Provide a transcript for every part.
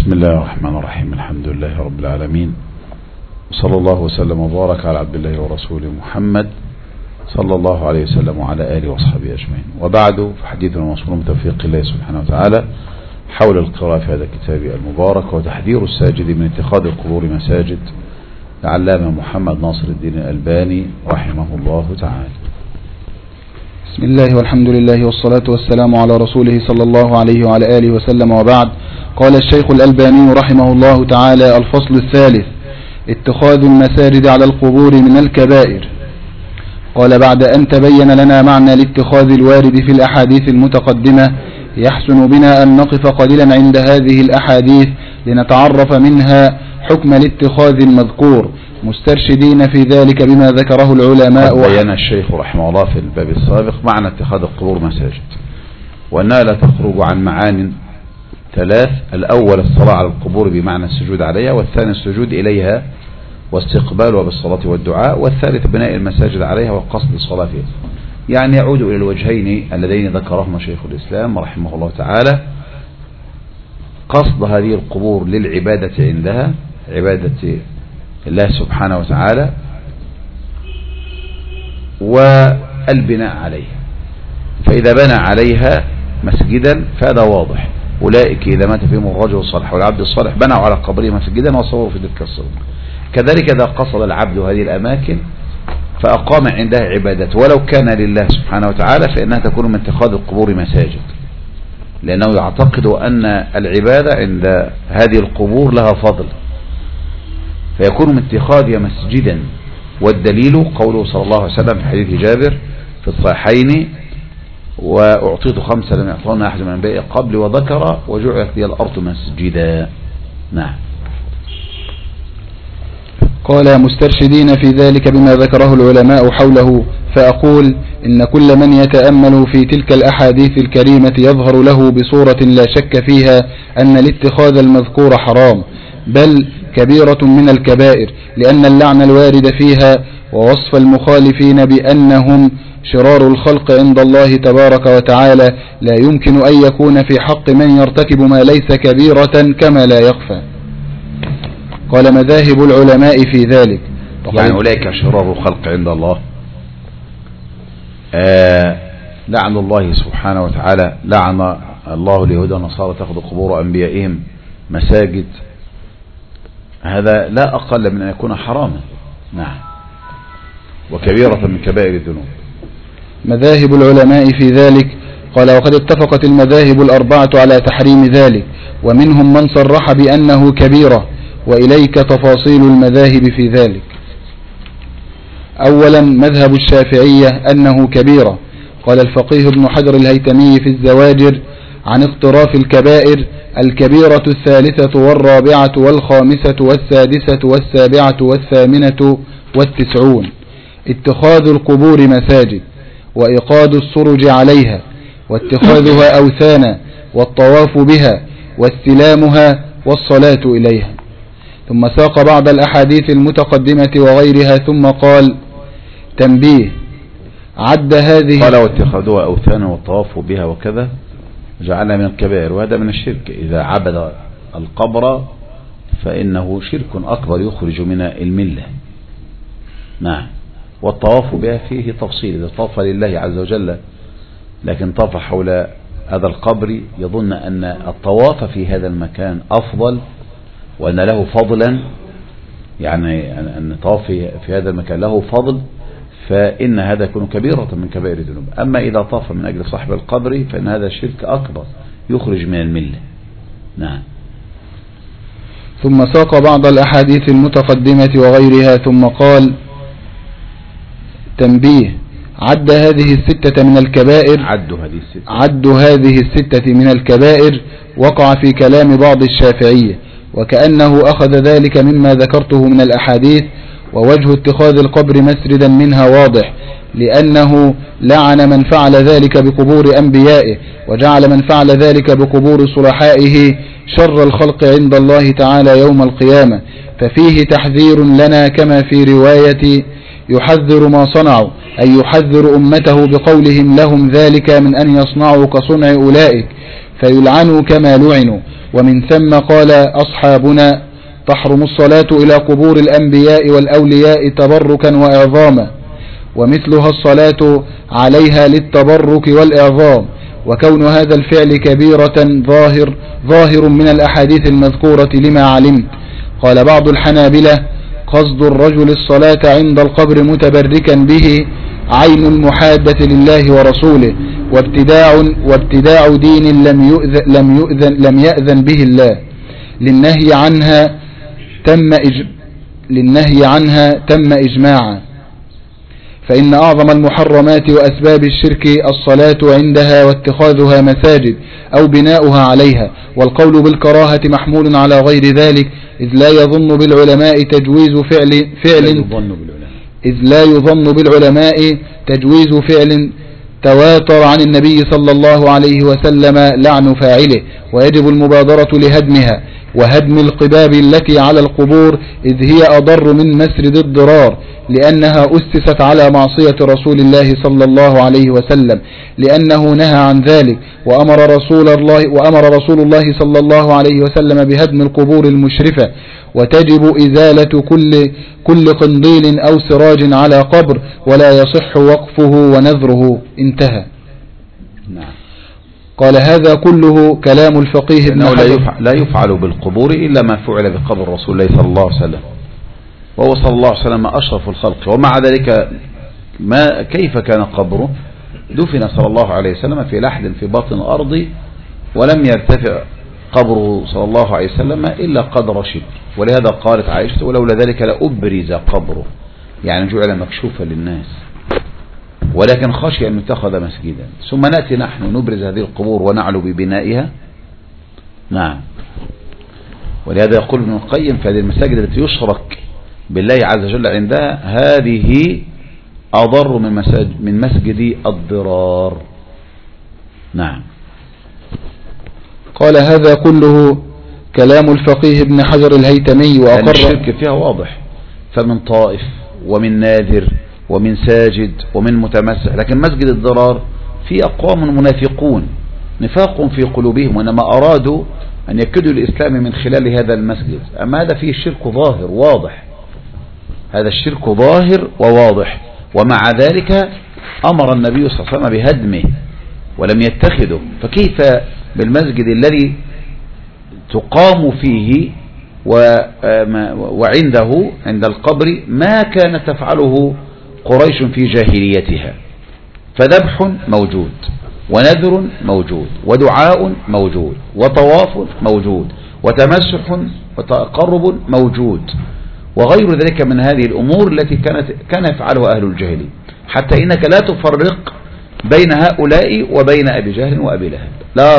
بسم الله الرحمن الرحيم. الحمد لله رب العالمين، وصلى الله وسلم وبارك على عبد الله ورسوله محمد صلى الله عليه وسلم وعلى آله وصحبه أجمعين. وبعد، فحديثنا موصول من توفيق الله سبحانه وتعالى حول القراءة في هذا الكتاب المبارك وتحذير الساجد من اتخاذ القبور مساجد، العلامة محمد ناصر الدين الألباني رحمه الله تعالى. بسم الله والحمد لله والصلاة والسلام على رسوله صلى الله عليه وعلى آله وسلم، وبعد. قال الشيخ الألباني رحمه الله تعالى: الفصل الثالث: اتخاذ المساجد على القبور من الكبائر. قال: بعد أن تبين لنا معنى الاتخاذ الوارد في الأحاديث المتقدمة، يحسن بنا أن نقف قليلا عند هذه الأحاديث لنتعرف منها حكم الاتخاذ المذكور، مسترشدين في ذلك بما ذكره العلماء. بين الشيخ رحمه الله في الباب السابق معنى اتخاذ القبور مساجد، وأنها لا تخرج عن معان ثلاث: الأول الصلاة على القبور بمعنى السجود عليها، والثاني السجود إليها واستقبالها بالصلاة والدعاء، والثالث بناء المساجد عليها وقصد الصلاة فيها. يعني يعود إلى الوجهين اللذين ذكرهما شيخ الإسلام رحمه الله تعالى: قصد هذه القبور للعبادة عندها، عبادة الله سبحانه وتعالى، والبناء عليها. فإذا بنى عليها مسجدا فهذا واضح، أولئك إذا مات فيهم الرجل الصالح والعبد الصالح بنوا على قبره مسجدا وصوروا في تلك الصور. كذلك إذا قصد العبد هذه الأماكن فأقام عندها عبادته ولو كان لله سبحانه وتعالى، فإنها تكون من اتخاذ القبور مساجد، لأنه يعتقد أن العبادة عند هذه القبور لها فضل، فيكون من اتخاذها مسجدا. والدليل قوله صلى الله عليه وسلم في حديث جابر في الصحيحين: وأعطيت 5 لم يعطونا أحد من الأنبياء قبل، وذكر: وجعلت لي الأرض مسجدا. نعم. قال: مسترشدين في ذلك بما ذكره العلماء حوله، فأقول: إن كل من يتأمل في تلك الأحاديث الكريمة يظهر له بصورة لا شك فيها أن الاتخاذ المذكور حرام، بل كبيرة من الكبائر، لأن اللعن الوارد فيها ووصف المخالفين بأنهم شرار الخلق عند الله تبارك وتعالى لا يمكن أن يكون في حق من يرتكب ما ليس كبيرة كما لا يخفى. قال: مذاهب العلماء في ذلك. يعني أولئك شرار الخلق عند الله، لعن الله سبحانه وتعالى، لعن الله اليهود والنصارى تأخذ قبور أنبيائهم مساجد، هذا لا أقل من أن يكون حراما. نعم. وكبيرة من كبائر الذنوب. مذاهب العلماء في ذلك. قال: وقد اتفقت المذاهب الأربعة على تحريم ذلك، ومنهم من صرح بأنه كبيرة، وإليك تفاصيل المذاهب في ذلك. أولا، مذهب الشافعية أنه كبيرة. قال الفقيه ابن حجر الهيتمي في الزواجر عن اقتراف الكبائر: الكبيرة 3 والرابعة والخامسة والسادسة والسابعة والثامنة 90 اتخاذ القبور مساجد، وإيقاد السرج عليها، واتخاذها أوثانا، والطواف بها، واستلامها، والصلاة إليها. ثم ساق بعض الأحاديث المتقدمة وغيرها، ثم قال: تنبيه: عد هذه، قال: واتخاذها أوثانا والطواف بها وكذا جعلها من الكبائر، وهذا من الشرك. إذا عبد القبر فإنه شرك أكبر يخرج من الملة. نعم. والطواف بها فيه تفصيل، إذا طاف لله عز وجل لكن طاف حول هذا القبر يظن أن الطواف في هذا المكان أفضل وأن له فضلا، يعني أن الطواف في هذا المكان له فضل، فإن هذا يكون كبيرة من كبائر الذنوب. أما إذا طاف من أجل صاحب القبر فإن هذا شرك أكبر يخرج من الملة. نعم. ثم ساق بعض الأحاديث المتقدمة وغيرها، ثم قال: تنبيه: عد هذه 6 من الكبائر. عد هذه 6 من الكبائر وقع في كلام بعض الشافعية، وكأنه أخذ ذلك مما ذكرته من الأحاديث. ووجه اتخاذ القبر مسجدا منها واضح، لأنه لعن من فعل ذلك بقبور أنبيائه، وجعل من فعل ذلك بقبور صلحائه شر الخلق عند الله تعالى يوم القيامة، ففيه تحذير لنا كما في رواية يحذر ما صنعوا، أي يحذر أمته بقولهم لهم ذلك من أن يصنعوا كصنع أولئك فيلعنوا كما لعنوا. ومن ثم قال أصحابنا تحرم الصلاة إلى قبور الأنبياء والأولياء تبركا وإعظاما، ومثلها الصلاة عليها للتبرك والإعظام، وكون هذا الفعل كبيرة ظاهر من الأحاديث المذكورة لما علمت. قال بعض الحنابلة قصد الرجل الصلاة عند القبر متبركا به عين المحادة لله ورسوله، وابتداع دين لم يأذن به الله، للنهي عنها تم إجماعا. فإن أعظم المحرمات وأسباب الشرك الصلاة عندها واتخاذها مساجد أو بناؤها عليها، والقول بالكراهة محمول على غير ذلك، إذ لا يظن بالعلماء تجويز فعل تواتر عن النبي صلى الله عليه وسلم لعن فاعله، ويجب المبادرة لهدمها وهدم القباب التي على القبور، إذ هي أضر من مسرد الضرار، لأنها أسست على معصية رسول الله صلى الله عليه وسلم، لأنه نهى عن ذلك، وأمر رسول الله صلى الله عليه وسلم بهدم القبور المشرفة، وتجب إزالة كل قنديل أو سراج على قبر، ولا يصح وقفه ونذره. انتهى. نعم. قال هذا كله كلام الفقيه ابن حجر. لا يفعل بالقبور إلا ما فعل بقبر رسول الله صلى الله عليه وسلم، وهو صلى الله عليه وسلم أشرف الخلق، ومع ذلك كيف كان قبره؟ دفن صلى الله عليه وسلم في لحد في باطن الأرض، ولم يرتفع قبره صلى الله عليه وسلم إلا قدر شبر، ولهذا قالت عائشة ولولا ذلك لأبرز قبره، يعني جعل مكشوفا للناس، ولكن خشي أن يتخذ مسجدا. ثم نأتي نحن نبرز هذه القبور ونعلو ببنائها. نعم. ولهذا يقول ابن القيم في هذه المساجد التي يشرك بالله عز وجل عندها هذه أضر من مسجد الضرار. نعم. قال هذا كله كلام الفقيه ابن حجر الهيتمي، وأقر الشرك فيها واضح، فمن طائف ومن ناذر ومن ساجد ومن متمسح، لكن مسجد الضرار في أقوام منافقون نفاق في قلوبهم، وإنما أرادوا أن يكدوا الإسلام من خلال هذا المسجد. أما هذا فيه الشرك ظاهر واضح، هذا الشرك ظاهر وواضح، ومع ذلك أمر النبي صلى الله عليه وسلم بهدمه ولم يتخذه، فكيف بالمسجد الذي تقام فيه وعنده عند القبر ما كانت تفعله قريش في جاهليتها؟ فذبح موجود، ونذر موجود، ودعاء موجود، وطواف موجود، وتمسح وتقرب موجود، وغير ذلك من هذه الأمور التي كان يفعلها أهل الجاهلية، حتى إنك لا تفرق بين هؤلاء وبين أبي جهل وأبي لهب،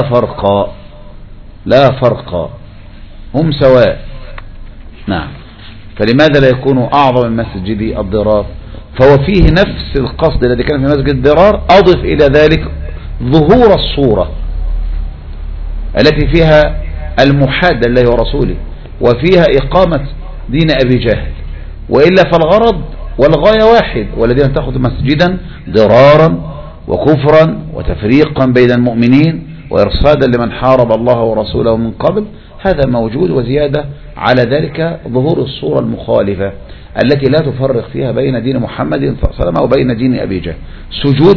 لا فرق، هم سواء. نعم. فلماذا لا يكون أعظم من مسجد الضرار؟ فهو فيه نفس القصد الذي كان في مسجد الضرار، أضف إلى ذلك ظهور الصورة التي فيها المحادة لله ورسوله، وفيها إقامة دين أبي جهل، وإلا فالغرض والغاية واحد، والذين تأخذ مسجدا ضرارا وكفرا وتفريقا بين المؤمنين وإرصادا لمن حارب الله ورسوله من قبل، هذا موجود، وزيادة على ذلك ظهور الصورة المخالفة التي لا تفرق فيها بين دين محمد صلى الله عليه وسلم وبين دين أبي جهل. سجود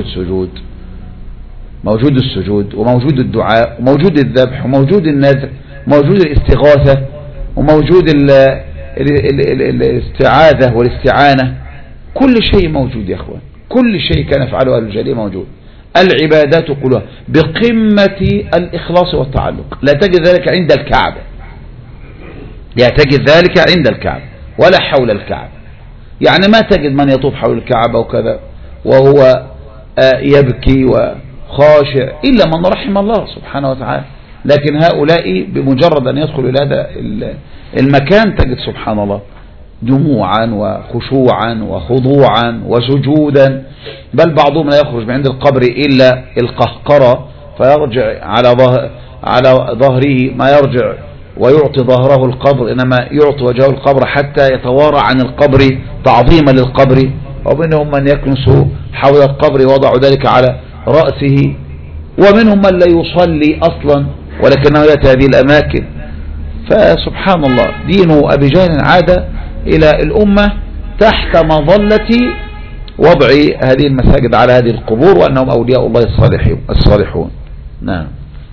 موجود السجود، وموجود الدعاء، وموجود الذبح، وموجود النذر، وموجود الاستغاثة، وموجود الاستعاذة والاستعانة، كل شيء موجود يا أخوان، كل شيء كان يفعله أهل الجاهلية موجود. العبادات كلها بقمة الإخلاص والتعلق، لا تجد ذلك عند الكعبة، لا تجد ذلك عند الكعبة ولا حول الكعبة، يعني ما تجد من يطوف حول الكعبة وكذا وهو يبكي وخاشع إلا من رحم الله سبحانه وتعالى. لكن هؤلاء بمجرد أن يدخلوا إلى هذا المكان تجد سبحان الله دموعا وخشوعا وخضوعا وسجودا، بل بعضهم لا يخرج من عند القبر إلا القهقرة، فيرجع على ظهره ما يرجع ويعطي ظهره القبر، إنما يعطي وجهه القبر حتى يتوارى عن القبر تعظيما للقبر، ومنهم من يكنس حول القبر وضع ذلك على رأسه، ومنهم من لا يصلي أصلا ولكنه يأتي هذه الأماكن. فسبحان الله، دين أبي جهل عاد إلى الأمة تحت مظلة وضع هذه المساجد على هذه القبور، وأنهم أولياء الله الصالحون. نعم.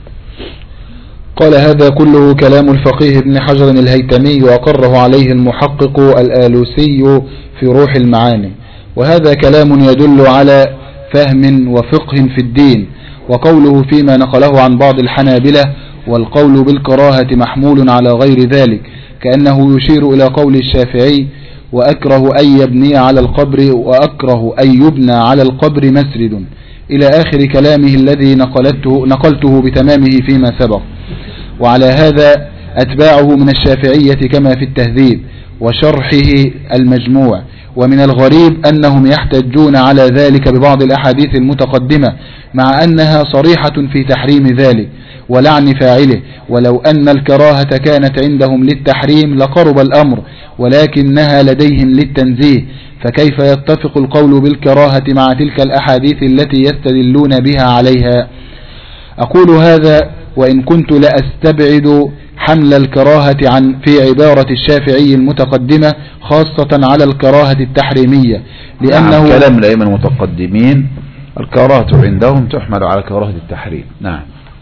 قال هذا كله كلام الفقيه ابن حجر الهيتمي، وأقره عليه المحقق الآلوسي في روح المعاني، وهذا كلام يدل على فهم وفقه في الدين. وقوله فيما نقله عن بعض الحنابلة والقول بالكراهة محمول على غير ذلك، كأنه يشير إلى قول الشافعي وأكره أن يبني على القبر وأكره أن يبنى على القبر مسجد، إلى آخر كلامه الذي نقلته بتمامه فيما سبق. وعلى هذا أتباعه من الشافعية كما في التهذيب وشرحه المجموع. ومن الغريب أنهم يحتجون على ذلك ببعض الأحاديث المتقدمة، مع أنها صريحة في تحريم ذلك ولعن فاعله، ولو أن الكراهة كانت عندهم للتحريم لقرب الأمر، ولكنها لديهم للتنزيه، فكيف يتفق القول بالكراهة مع تلك الأحاديث التي يستدلون بها عليها؟ أقول هذا وإن كنت لأستبعد حمل الكراهة في عبارة الشافعي المتقدمة خاصة على الكراهة التحريمية، لأنه كلام الأئمة المتقدمين الكراهة عندهم تحمل على كراهة التحريم. نعم.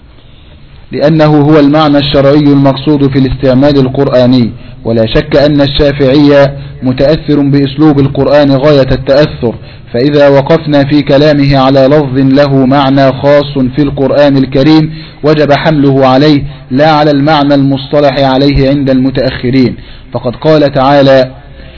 لأنه هو المعنى الشرعي المقصود في الاستعمال القرآني، ولا شك أن الشافعي متأثر بأسلوب القرآن غاية التأثر، فإذا وقفنا في كلامه على لفظ له معنى خاص في القرآن الكريم وجب حمله عليه لا على المعنى المصطلح عليه عند المتأخرين. فقد قال تعالى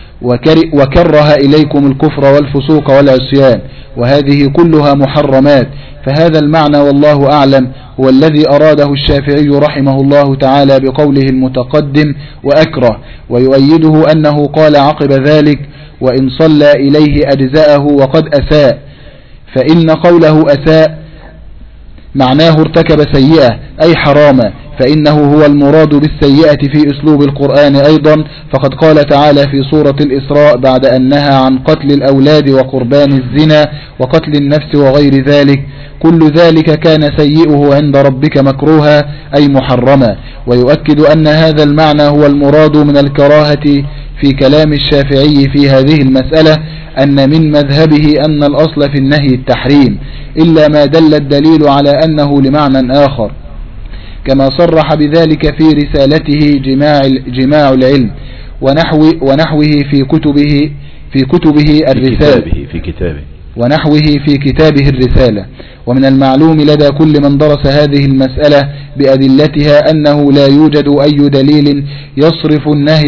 وكره إليكم الكفر والفسوق والعصيان، وهذه كلها محرمات، فهذا المعنى والله أعلم هو الذي أراده الشافعي رحمه الله تعالى بقوله المتقدم وأكره، ويؤيده أنه قال عقب ذلك وإن صلى إليه أجزاءه وقد أساء، فإن قوله أساء معناه ارتكب سيئة أي حراما، فإنه هو المراد بالسيئة في أسلوب القرآن أيضا، فقد قال تعالى في سورة الإسراء بعد أن نهى عن قتل الأولاد وقربان الزنا وقتل النفس وغير ذلك كل ذلك كان سيئه عند ربك مكروها أي محرما. ويؤكد أن هذا المعنى هو المراد من الكراهة في كلام الشافعي في هذه المسألة، أن من مذهبه أن الأصل في النهي التحريم، إلا ما دل الدليل على أنه لمعنى آخر، كما صرح بذلك في رسالته جماع العلم ونحوه في كتبه الرسالة ونحوه في كتابه الرسالة. ومن المعلوم لدى كل من درس هذه المسألة بأدلتها أنه لا يوجد أي دليل يصرف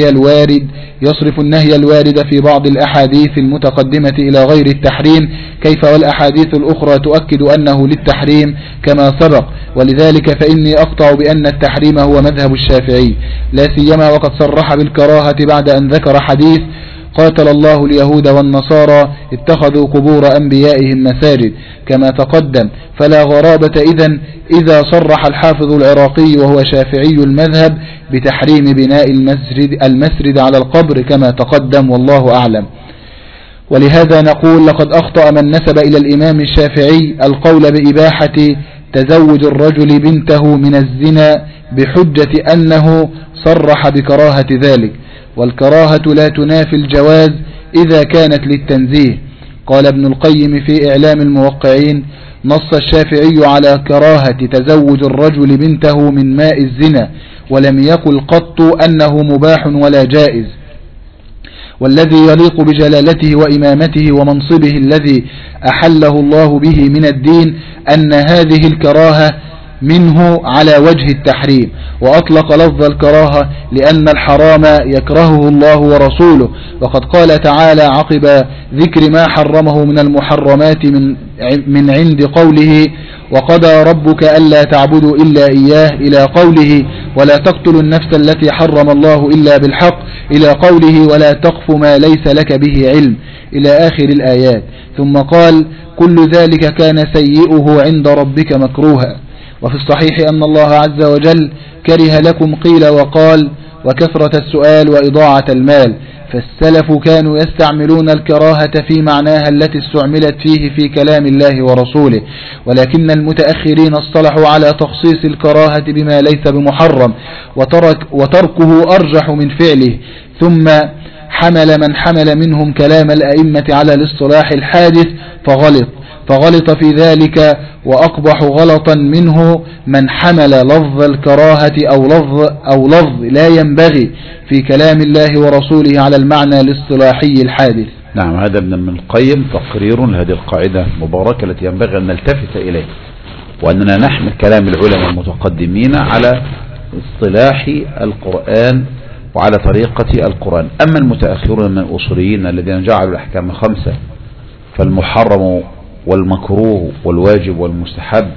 النهي الوارد في بعض الأحاديث المتقدمة إلى غير التحريم، كيف والأحاديث الأخرى تؤكد أنه للتحريم كما سبق. ولذلك فإني أقطع بأن التحريم هو مذهب الشافعي، لا سيما وقد صرح بالكراهة بعد أن ذكر حديث قاتل الله اليهود والنصارى اتخذوا قبور أنبيائهم مساجد كما تقدم، فلا غرابة إذا صرح الحافظ العراقي وهو شافعي المذهب بتحريم بناء المسجد على القبر كما تقدم، والله أعلم. ولهذا نقول لقد أخطأ من نسب إلى الإمام الشافعي القول بإباحة تزوج الرجل بنته من الزنا بحجة أنه صرح بكراهة ذلك، والكراهة لا تنافي الجواز إذا كانت للتنزيه. قال ابن القيم في إعلام الموقعين نص الشافعي على كراهة تزوج الرجل بنته من ماء الزنا، ولم يقل قط أنه مباح ولا جائز. والذي يليق بجلالته وإمامته ومنصبه الذي أحله الله به من الدين أن هذه الكراهة منه على وجه التحريم، وأطلق لفظ الكراهة لأن الحرام يكرهه الله ورسوله، وقد قال تعالى عقب ذكر ما حرمه من المحرمات من عند قوله وقضى ربك ألا تعبدوا إلا إياه إلى قوله ولا تقتلوا النفس التي حرم الله إلا بالحق إلى قوله ولا تقف ما ليس لك به علم إلى آخر الآيات، ثم قال كل ذلك كان سيئه عند ربك مكروها. وفي الصحيح أن الله عز وجل كره لكم قيل وقال وكثرة السؤال وإضاعة المال، فالسلف كانوا يستعملون الكراهة في معناها التي استعملت فيه في كلام الله ورسوله، ولكن المتأخرين اصطلحوا على تخصيص الكراهة بما ليس بمحرم وتركه أرجح من فعله. ثم حمل من حمل منهم كلام الأئمة على الاصطلاح الحادث فغلط في ذلك، وأقبح غلطا منه من حمل لفظ الكراهة أو لفظ لا ينبغي في كلام الله ورسوله على المعنى الاصطلاحي الحادث. نعم، هذا ابن القيم تقرير لهذه القاعدة المباركة التي ينبغي أن نلتفت إليه، وأننا نحمل كلام العلماء المتقدمين على اصطلاح القرآن وعلى طريقة القرآن. أما المتأخرون من الأصوليين الذين جعلوا الأحكام 5، فالمحرم والمكروه والواجب والمستحب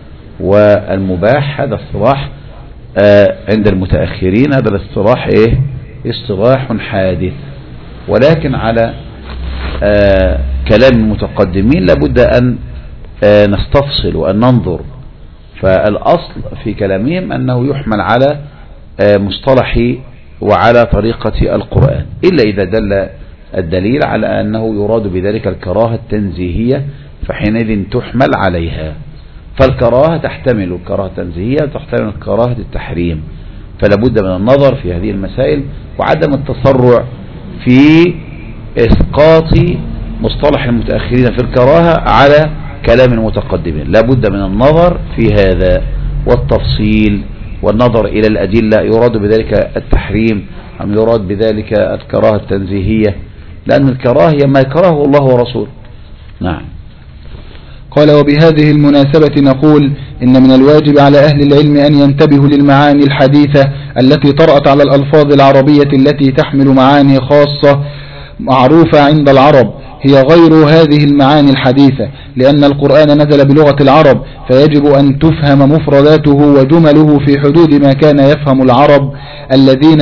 والمباح، هذا اصطلاح عند المتأخرين، هذا الاصطلاح اصطلاح حادث، ولكن على كلام المتقدمين لابد أن نستفصل وأن ننظر. فالأصل في كلامهم أنه يحمل على مصطلح وعلى طريقة القرآن، إلا إذا دل الدليل على أنه يراد بذلك الكراهة التنزيهية، فحينئذ تحمل عليها. فالكراهة تحتمل الكراهة التنزيهية وتحتمل كراهة التحريم، فلا بد من النظر في هذه المسائل وعدم التسرع في إسقاط مصطلح المتأخرين في الكراهة على كلام المتقدمين. لا بد من النظر في هذا والتفصيل والنظر إلى الأدلة، يراد بذلك التحريم أم يراد بذلك الكراهة التنزيهية، لأن الكراهة هي ما يكرهه الله ورسوله. نعم. قال: وبهذه المناسبة نقول إن من الواجب على أهل العلم أن ينتبهوا للمعاني الحديثة التي طرأت على الألفاظ العربية التي تحمل معاني خاصة معروفة عند العرب هي غير هذه المعاني الحديثة، لأن القرآن نزل بلغة العرب، فيجب أن تفهم مفرداته وجمله في حدود ما كان يفهم العرب الذين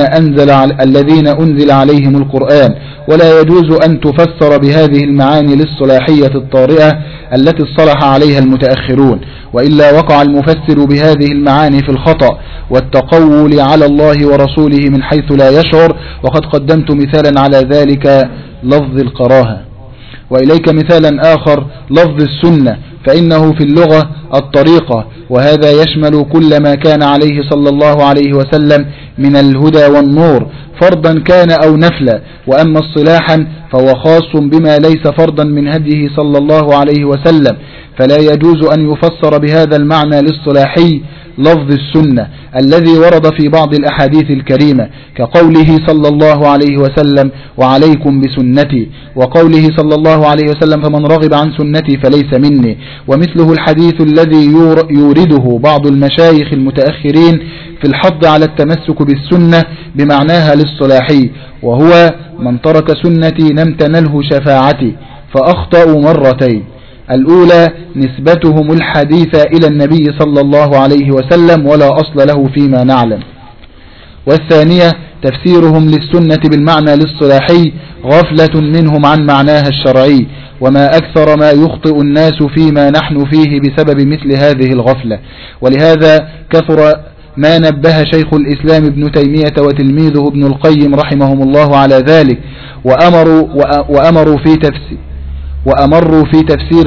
أنزل عليهم القرآن، ولا يجوز أن تفسر بهذه المعاني الاصطلاحية الطارئة التي اصطلح عليها المتأخرون، وإلا وقع المفسر بهذه المعاني في الخطأ والتقول على الله ورسوله من حيث لا يشعر. وقد قدمت مثالا على ذلك لفظ الكراهة. وإليك مثالا آخر لفظ السنة، فإنه في اللغة الطريقة، وهذا يشمل كل ما كان عليه صلى الله عليه وسلم من الهدى والنور، فرضا كان أو نفلا. وأما اصطلاحا فهو خاص بما ليس فرضا من هديه صلى الله عليه وسلم، فلا يجوز أن يفسر بهذا المعنى الاصطلاحي لفظ السنة الذي ورد في بعض الأحاديث الكريمة، كقوله صلى الله عليه وسلم: وعليكم بسنتي، وقوله صلى الله عليه وسلم: فمن رغب عن سنتي فليس مني. ومثله الحديث الذي يورده بعض المشايخ المتأخرين في الحض على التمسك بالسنة بمعناها الاصطلاحي، وهو: من ترك سنتي لم تنله شفاعتي. فأخطأوا مرتين: الأولى نسبتهم الحديث إلى النبي صلى الله عليه وسلم ولا أصل له فيما نعلم، والثانية تفسيرهم للسنة بالمعنى الاصطلاحي غفلة منهم عن معناها الشرعي، وما أكثر ما يخطئ الناس فيما نحن فيه بسبب مثل هذه الغفلة. ولهذا كثر ما نبه شيخ الإسلام ابن تيمية وتلميذه ابن القيم رحمهم الله على ذلك، وأمروا في تفسير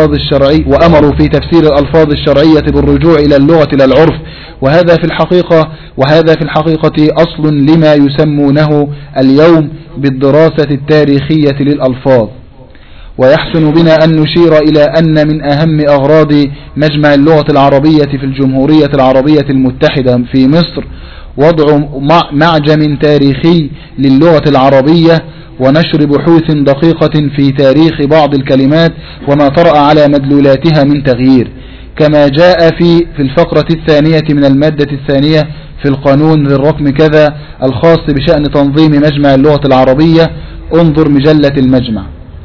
الألفاظ الشرعية بالرجوع إلى اللغة إلى العرف، وهذا في الحقيقة أصل لما يسمونه اليوم بالدراسة التاريخية للألفاظ. ويحسن بنا أن نشير إلى أن من أهم أغراض مجمع اللغة العربية في الجمهورية العربية المتحدة في مصر وضع معجم تاريخي للغة العربية ونشر بحوث دقيقة في تاريخ بعض الكلمات وما طرأ على مدلولاتها من تغيير، كما جاء في الفقرة الثانية من المادة الثانية في القانون ذي الرقم كذا الخاص بشأن تنظيم مجمع اللغة العربية. انظر مجلة المجمع.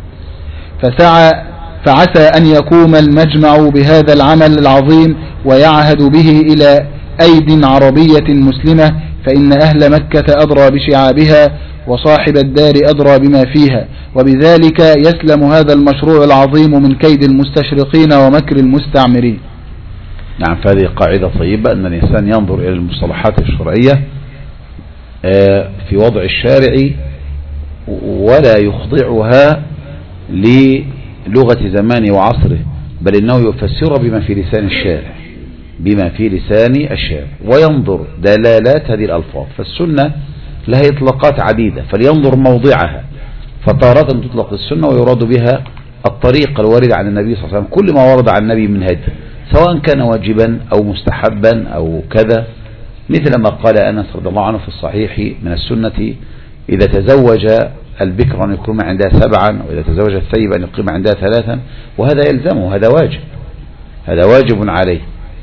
فعسى أن يقوم المجمع بهذا العمل العظيم ويعهد به إلى أيد عربية مسلمة، فإن أهل مكة أدرى بشعابها وصاحب الدار أدرى بما فيها، وبذلك يسلم هذا المشروع العظيم من كيد المستشرقين ومكر المستعمرين. نعم، فهذه قاعدة طيبة أن الإنسان ينظر إلى المصطلحات الشرعية في وضع الشارع ولا يخضعها للغة زمانه وعصره، بل إنه يفسر بما في لسان الشارع، بما في لسان الشارع، وينظر دلالات هذه الألفاظ. فالسنة لها إطلاقات عديدة فلينظر موضعها، فتارة تطلق السنة ويراد بها الطريقة الواردة عن النبي صلى الله عليه وسلم، كل ما ورد عن النبي من هدي سواء كان واجبا أو مستحبا أو كذا، مثل ما قال أنس رضي الله عنه في الصحيح من السنة إذا تزوج البكر أن يقيم عندها 7، وإذا تزوج الثيب أن يقيم عندها 3، وهذا يلزمه، هذا واجب، هذا واجب عليه.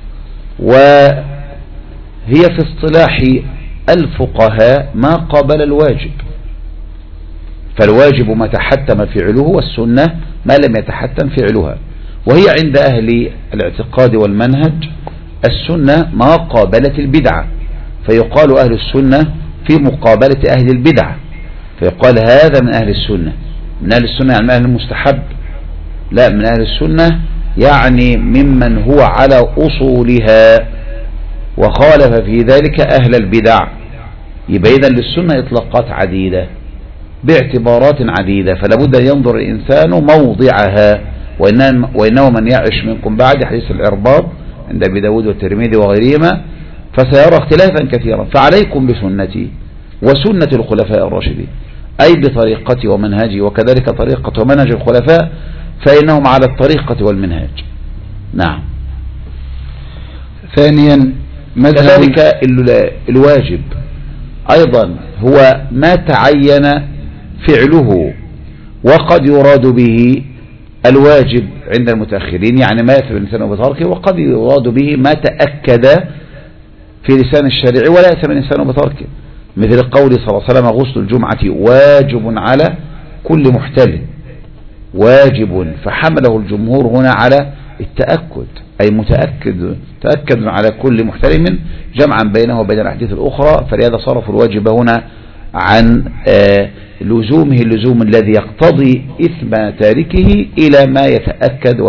وهي في اصطلاح الفقهاء ما قابل الواجب، فالواجب ما تحتم فعله، والسنة ما لم يتحتم فعلها. وهي عند أهل الاعتقاد والمنهج السنة ما قابلت البدعة، فيقال أهل السنة في مقابلة أهل البدعة، فيقال هذا من أهل السنة. من أهل السنة يعني من أهل المستحب؟ لا، من أهل السنة يعني ممن هو على أصولها، وخالف في ذلك أهل البدع. يبقى إذن للسنة إطلاقات عديدة باعتبارات عديدة، فلا بد أن ينظر الإنسان موضعها. وإنه من يعش منكم بعد، حديث العرباض عند أبي داود والترمذي وغيرهما، فسيرى اختلافا كثيرا، فعليكم بسنتي وسنة الخلفاء الراشدين، أي بطريقتي ومنهجي، وكذلك طريقة ومنهج الخلفاء فإنهم على الطريقة والمنهج. نعم. ثانيا كذلك الواجب أيضا هو ما تعين فعله، وقد يراد به الواجب عند المتأخرين، يعني ما يثبت الإنسان بتركه، وقد يراد به ما تأكد في لسان الشارع ولا يثبت الإنسان بتركه، مثل قول صلى الله عليه وسلم غسل الجمعة واجب على كل محتل، واجب، فحمله الجمهور هنا على التأكد، أي تأكد على كل محترم، جمعا بينه وبين الأحاديث الأخرى. فلهذا صرف الواجب هنا عن لزومه اللزوم الذي يقتضي إثم تاركه إلى ما يتأكد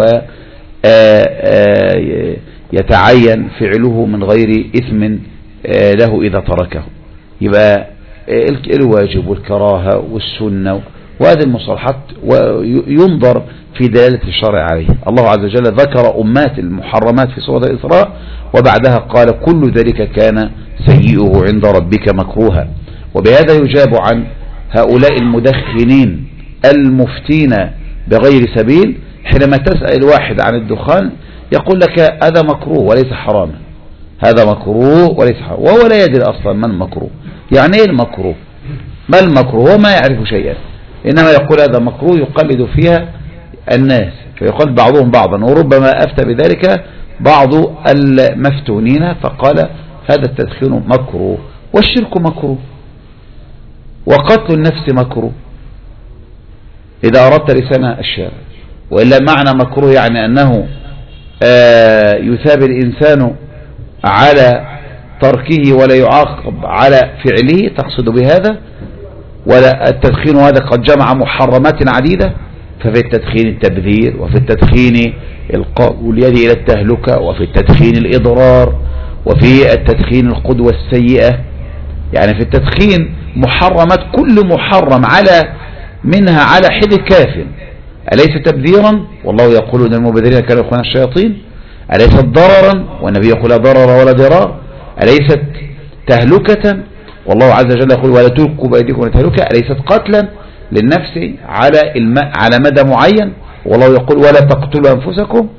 ويتعين فعله من غير إثم له إذا تركه. يبقى الواجب والكراهة والسنة وهذه المصطلحات وينظر في دلالة الشرع عليه. الله عز وجل ذكر أمات المحرمات في سورة الإسراء، وبعدها قال كل ذلك كان سيئه عند ربك مكروها. وبهذا يجاب عن هؤلاء المدخنين المفتين بغير سبيل، حينما تسأل الواحد عن الدخان يقول لك هذا مكروه وليس حراما، هذا مكروه وليس حرام، وهو لا يدري أصلا ما المكروه، يعني ايه المكروه، ما المكروه، هو ما يعرف شيئا، إنما يقول هذا مكروه يقلد فيها الناس، فيقال بعضهم بعضا، وربما أفتى بذلك بعض المفتونين فقال هذا التدخين مكروه، والشرك مكروه، وقتل النفس مكروه إذا أردت لسان الشارع. وإلا معنى مكروه يعني أنه يثاب الإنسان على تركه ولا يعاقب على فعله، تقصد بهذا. ولا التدخين هذا قد جمع محرمات عديدة، ففي التدخين التبذير، وفي التدخين القول اليد إلى التهلكة، وفي التدخين الإضرار، وفي التدخين القدوة السيئة. يعني في التدخين محرمات، كل محرم على منها على حد كاف، أليس تبذيرا؟ والله يقول إن المبذرين كانوا إخوان الشياطين. أليست ضررا؟ والنبي يقول لا ضرر ولا ضرار. أليست تهلكة؟ والله عز وجل يقول ولا تلقوا بأيديكم إلى التهلكة. أليست قتلا للنفس على مدى معين؟ والله يقول ولا تقتلوا أنفسكم.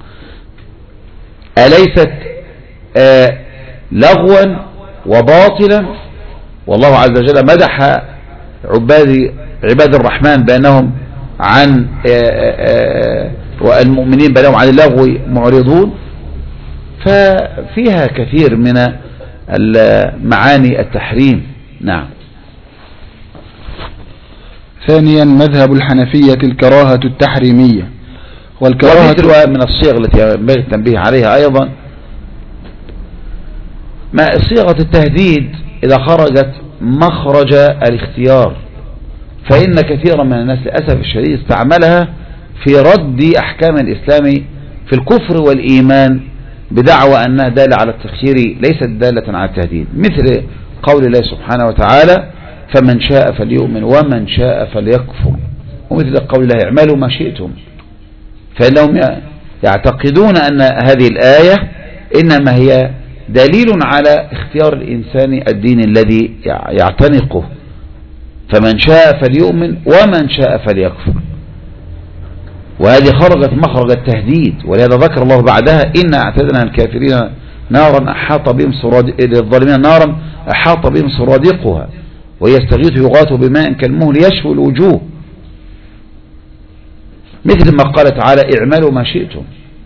أليست لغوا وباطلا؟ والله عز وجل مدح عباد الرحمن بأنهم عن والمؤمنين بأنهم عن اللغو معرضون. ففيها كثير من معاني التحريم. نعم. ثانيا مذهب الحنفية الكراهة التحريمية، والكراهة من الصيغ التي ينبغي التنبيه عليها أيضا ما صيغة التهديد إذا خرجت مخرج الاختيار، فإن كثيرا من الناس للأسف الشديد استعملها في رد أحكام الإسلام في الكفر والإيمان بدعوى أنها دالة على التخيير ليست دالة على التهديد، مثل قول الله سبحانه وتعالى فمن شاء فليؤمن ومن شاء فليكفر، ومثل قول الله اعملوا ما شئتم. فإنهم يعتقدون أن هذه الآية إنما هي دليل على اختيار الإنسان الدين الذي يعتنقه، فمن شاء فليؤمن ومن شاء فليكفر، وهذه خرجت مخرج التهديد. ولهذا ذكر الله بعدها إن اعتدنا الكافرين نارا أحاط بهم للظالمين نارا أحاط بهم سرادقها ويستغيث يغاث بماء كالمهل يشوي الوجوه، مثل ما قال تعالى اعملوا ما شئتم.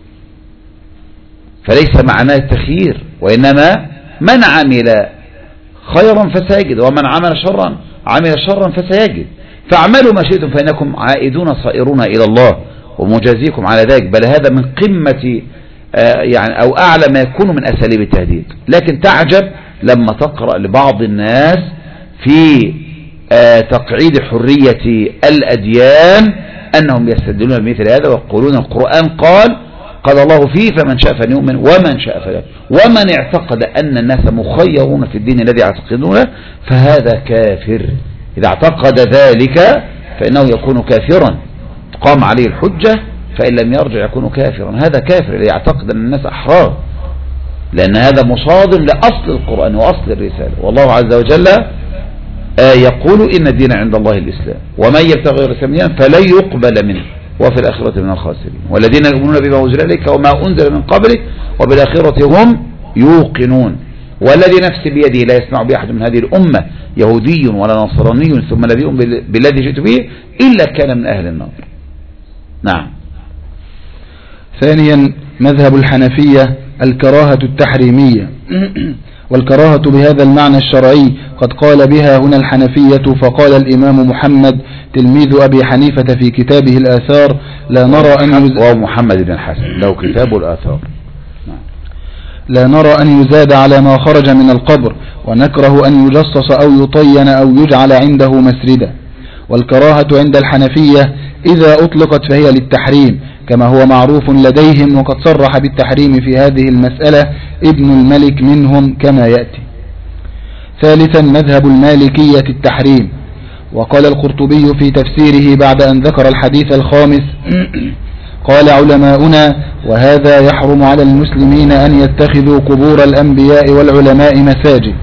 فليس معناه التخيير، وإنما من عمل خيرا فسيجد ومن عمل شرا فسيجد، فاعملوا ما شئتم فإنكم عائدون صائرون إلى الله ومجازيكم على ذلك. بل هذا من قمة يعني أو أعلى ما يكون من أساليب التهديد. لكن تعجب لما تقرأ لبعض الناس في تقعيد حرية الأديان أنهم يستدلون بمثل هذا ويقولون القرآن قال الله فيه فمن شاء فليؤمن ومن شاء فليكفر، ومن اعتقد أن الناس مخيرون في الدين الذي يعتقدونه فهذا كافر. إذا اعتقد ذلك فإنه يكون كافرا، تقام عليه الحجة، فإن لم يرجع يكون كافرا. هذا كافر اللي يعتقد أن الناس أحرار، لأن هذا مصادم لأصل القرآن وأصل الرسالة. والله عز وجل يقول إن الدين عند الله الإسلام ومن يبتغي غير الإسلام دينا فلن يقبل منه وفي الآخرة من الخاسرين، والذين يؤمنون بما أنزل إليك وما أنزل من قبلك وبالآخرة هم يوقنون. والذي نفسي بيده لا يسمع بأحد من هذه الأمة يهودي ولا نصراني ثم لا يؤمن بالذي جئت به إلا كان من أهل النار. نعم. ثانيا مذهب الحنفية الكراهة التحريمية، والكراهة بهذا المعنى الشرعي قد قال بها هنا الحنفية. فقال الإمام محمد تلميذ أبي حنيفة في كتابه الآثار لا نرى أن ومحمد بن حسن له كتاب الآثار لا نرى أن يزاد على ما خرج من القبر، ونكره أن يجصص أو يطين أو يجعل عنده مسردا. والكراهة عند الحنفية إذا أطلقت فهي للتحريم كما هو معروف لديهم، وقد صرح بالتحريم في هذه المسألة ابن الملك منهم كما يأتي. ثالثا مذهب المالكية التحريم، وقال القرطبي في تفسيره بعد أن ذكر الحديث الخامس قال علماؤنا وهذا يحرم على المسلمين أن يتخذوا قبور الأنبياء والعلماء مساجد.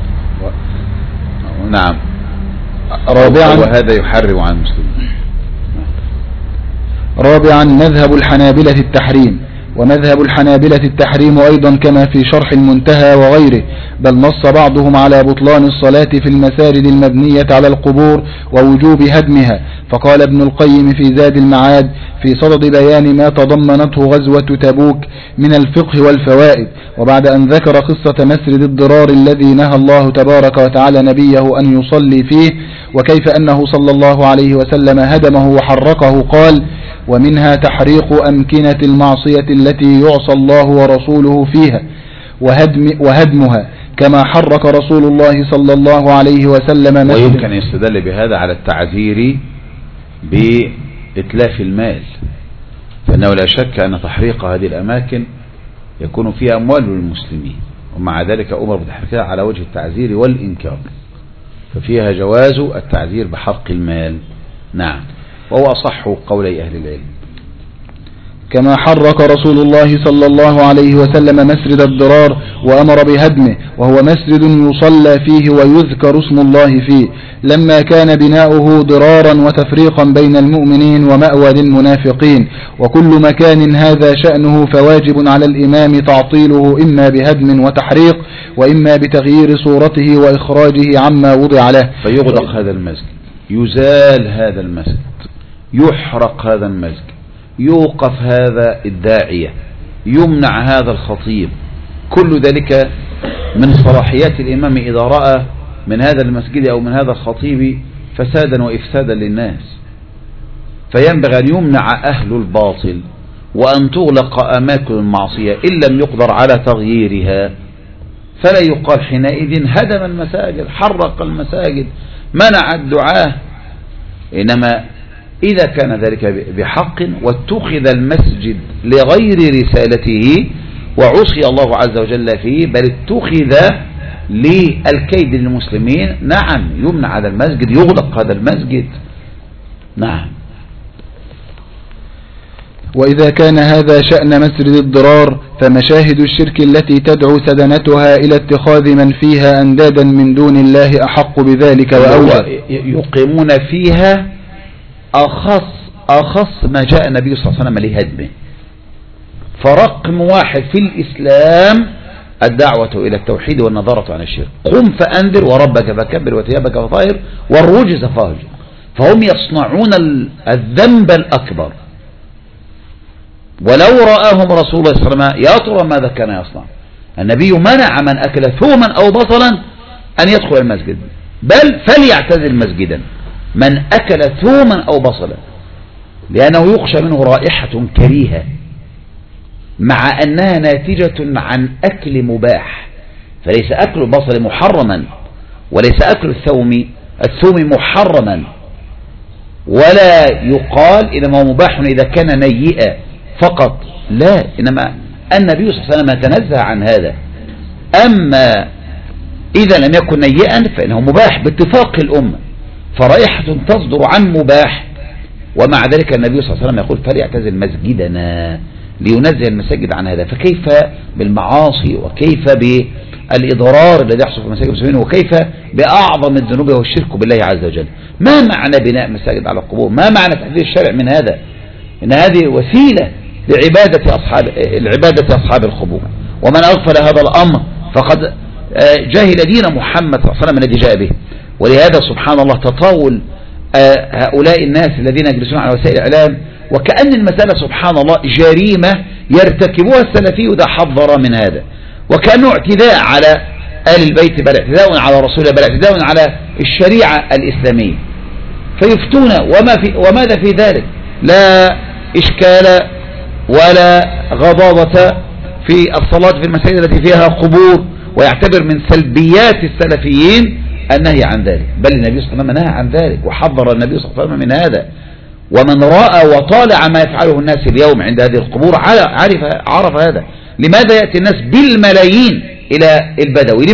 نعم. رابعا وهذا يحرم على المسلمين. رابعا مذهب الحنابلة التحريم، ومذهب الحنابلة التحريم أيضا كما في شرح المنتهى وغيره، بل نص بعضهم على بطلان الصلاة في المساجد المبنية على القبور ووجوب هدمها. فقال ابن القيم في زاد المعاد في صدد بيان ما تضمنته غزوة تبوك من الفقه والفوائد، وبعد أن ذكر قصة مسرد الضرار الذي نهى الله تبارك وتعالى نبيه أن يصلي فيه وكيف أنه صلى الله عليه وسلم هدمه وحرقه، قال ومنها تحريق أمكنة المعصية التي يعصى الله ورسوله فيها وهدمها كما حرك رسول الله صلى الله عليه وسلم. ويمكن يستدل بهذا على التعذير بإتلاف المال، فإنه لا شك أن تحريق هذه الأماكن يكون فيها أموال للمسلمين، ومع ذلك أمر بتحريقها على وجه التعذير والإنكار، ففيها جواز التعذير بحرق المال. نعم. وهو أصح قولي أهل العلم. كما حرك رسول الله صلى الله عليه وسلم مسرد الضرار وأمر بهدمه، وهو مسجد يصلى فيه ويذكر اسم الله فيه، لما كان بناؤه ضرارا وتفريقا بين المؤمنين ومأوى للمنافقين. وكل مكان هذا شأنه فواجب على الإمام تعطيله إما بهدم وتحريق وإما بتغيير صورته وإخراجه عما وضع له. فيغلق هذا المسجد، يزال هذا المسجد، يحرق هذا المسجد، يوقف هذا الداعية، يمنع هذا الخطيب. كل ذلك من صلاحيات الإمام إذا رأى من هذا المسجد أو من هذا الخطيب فسادا وإفسادا للناس، فينبغي أن يمنع أهل الباطل وأن تغلق أماكن المعصية إن لم يقدر على تغييرها. فلا يقال حينئذ هدم المساجد، حرق المساجد، منع الدعاة، إنما إذا كان ذلك بحق واتخذ المسجد لغير رسالته وعصي الله عز وجل فيه، بل اتخذ للكيد للمسلمين. نعم يمنع هذا المسجد، يغلق هذا المسجد. نعم. وإذا كان هذا شأن مسجد الضرار، فمشاهد الشرك التي تدعو سدنتها إلى اتخاذ من فيها أندادا من دون الله أحق بذلك وأوجب. يقيمون فيها أخص ما جاء النبي صلى الله عليه وسلم لهدمه. فرقم واحد في الإسلام الدعوة إلى التوحيد والنظارة عن الشرك. قم فأنذر وربك فكبر وثيابك فطهر والرجز فاهجر. فهم يصنعون الذنب الأكبر، ولو رآهم رسول الله صلى الله عليه وسلم يا ترى ماذا كان يصنع. النبي منع من أكل ثوما أو بصلا أن يدخل المسجد، بل فليعتزل مسجدا من أكل ثوما أو بصلا، لأنه يخشى منه رائحة كريهة، مع أنها ناتجة عن أكل مباح. فليس أكل البصل محرما، وليس أكل الثوم محرما، ولا يقال إنما هو مباح إذا كان نيئا فقط، لا، إنما النبي صلى الله عليه وسلم تنزه عن هذا. أما إذا لم يكن نيئا فإنه مباح باتفاق الأمة، فرائحة تصدر عن مباح، ومع ذلك النبي صلى الله عليه وسلم يقول فليعتزل مسجدنا، لينزه المساجد عن هذا. فكيف بالمعاصي، وكيف بالإضرار الذي يحصل في مساجد المسلمين، وكيف بأعظم الذنوب وهو الشرك بالله عز وجل. ما معنى بناء مساجد على القبور؟ ما معنى تحذير الشرع من هذا؟ إن هذه وسيلة لعبادة أصحاب القبور، ومن أغفل هذا الأمر فقد جاهل دين محمد صلى الله عليه وسلم الذي جاء به. ولهذا سبحان الله تطاول هؤلاء الناس الذين يجلسون على وسائل الإعلام، وكأن المسألة سبحان الله جريمة يرتكبها السلفي، وده حذر من هذا، وكأنه اعتداء على آل البيت، بل اعتداء على رسوله، بل اعتداء على الشريعة الإسلامية. فيفتون وماذا في ذلك؟ لا إشكال ولا غضاضة في الصلاة في المساجد التي فيها قبور، ويعتبر من سلبيات السلفيين النهي عن ذلك، بل النبي صلى الله عليه وسلم نهى عن ذلك، وحذر النبي صلى الله عليه وسلم من هذا. ومن رأى وطالع ما يفعله الناس اليوم عند هذه القبور عرف هذا. لماذا يأتي الناس بالملايين إلى البدوي؟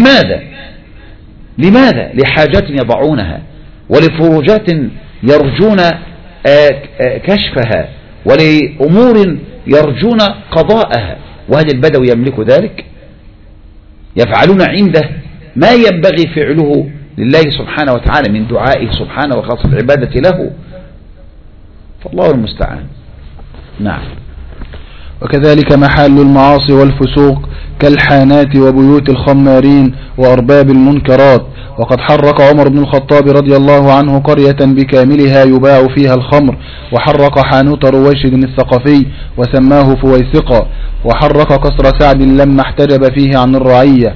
لماذا؟ لحاجات يضعونها، ولفروجات يرجون كشفها، ولأمور يرجون قضاءها. وهل البدوي يملك ذلك؟ يفعلون عنده ما ينبغي فعله لله سبحانه وتعالى من دعائه سبحانه وخاصة العبادة له، فالله المستعان. نعم. وكذلك محل المعاصي والفسوق كالحانات وبيوت الخمارين وأرباب المنكرات. وقد حرق عمر بن الخطاب رضي الله عنه قرية بكاملها يباع فيها الخمر، وحرق حانوت رويشد الثقفي وسماه فويسقا، وحرق قصر سعد لما احتجب فيه عن الرعية.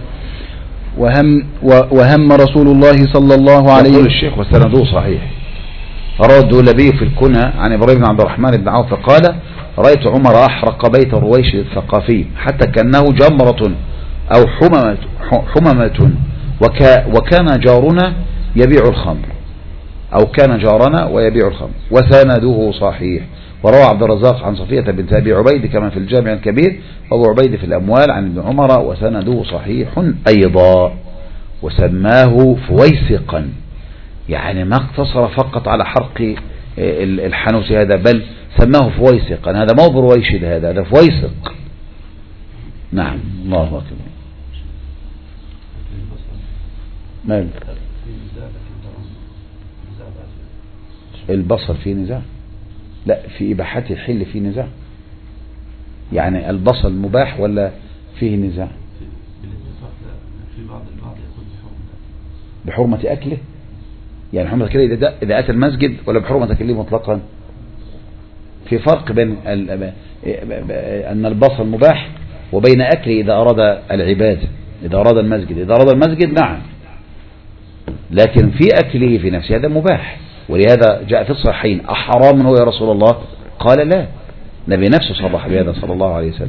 وهم رسول الله صلى الله عليه وسلم. يقول الشيخ وسنده صحيح، رد النبي في الكنى عن إبراهيم بن عبد الرحمن بن عوف قال: رأيت عمر أحرق بيت الرويشد الثقفي حتى كأنه جمرة أو حممة، وكان جارنا يبيع الخمر، أو كان جارنا ويبيع الخمر، وسنده صحيح. وروى عبد الرزاق عن صفية بنت أبي عبيد كما في الجامع الكبير، وأبو عبيد في الأموال عن ابن عمر، وسنده صحيح أيضا. وسماه فويسقا، يعني ما اقتصر فقط على حرق الحانوت هذا، بل سماه فويسقا. هذا ما هو برويشد، هذا فويسق. نعم. الله أكبر. مال البصل فيه نزاع؟ لا، في إباحته الحل فيه نزاع. يعني البصل مباح ولا فيه نزاع؟ في بعض يقول بحرمة أكله، يعني حرمة أكله إذا أتى المسجد، ولا بحرمة أكله مطلقا؟ في فرق بين أن البصل مباح وبين أكله إذا أراد العبادة، إذا أراد المسجد. إذا أراد المسجد نعم، لكن في أكله في نفسه هذا مباح. ولهذا جاء في الصحيحين: أحرام هو يا رسول الله؟ قال لا. النبي نفسه صرح بهذا صلى الله عليه وسلم.